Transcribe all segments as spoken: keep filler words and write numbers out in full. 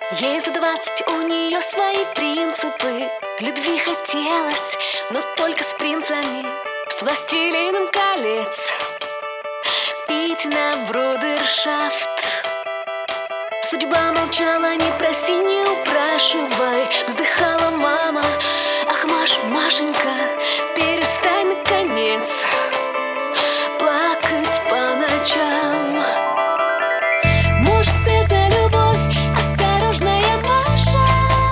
Ей за двадцать, у нее свои принципы. Любви хотелось, но только с принцами, с властелином колец. Пить на брудершафт. Судьба молчала, не проси, не упрашивай. Вздыхала мама: ах, Маш, Машенька, перестань наконец плакать по ночам. Может, это любовь, осторожная Маша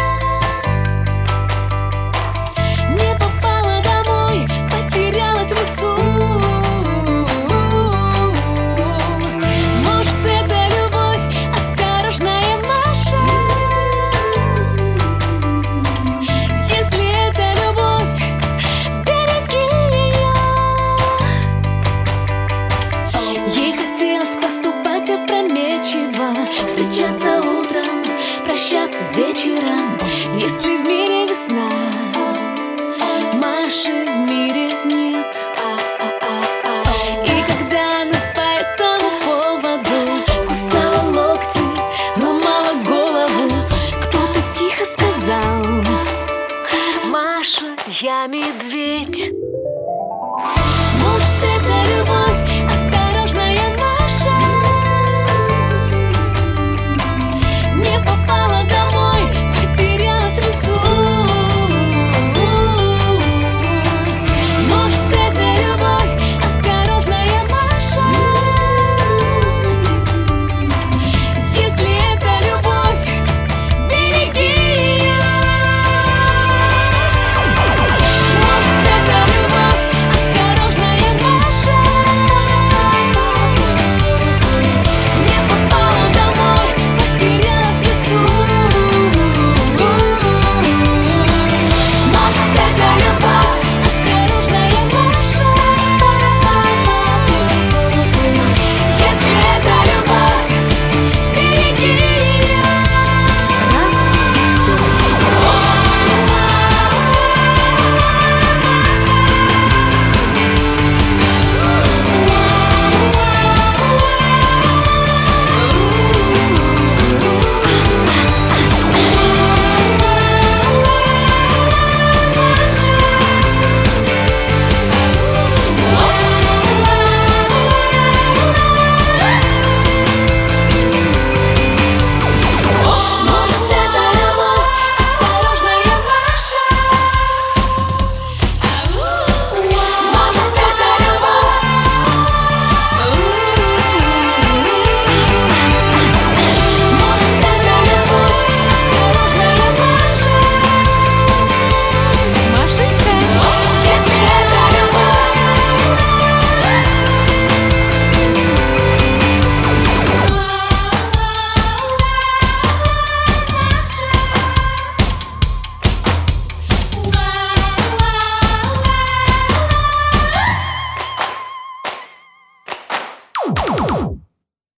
не попала домой, потерялась в лесу. Может, это любовь, осторожная Маша. Если это любовь, береги ее. Ей хотелось поступать опрометчиво, встречаться утром, прощаться вечером.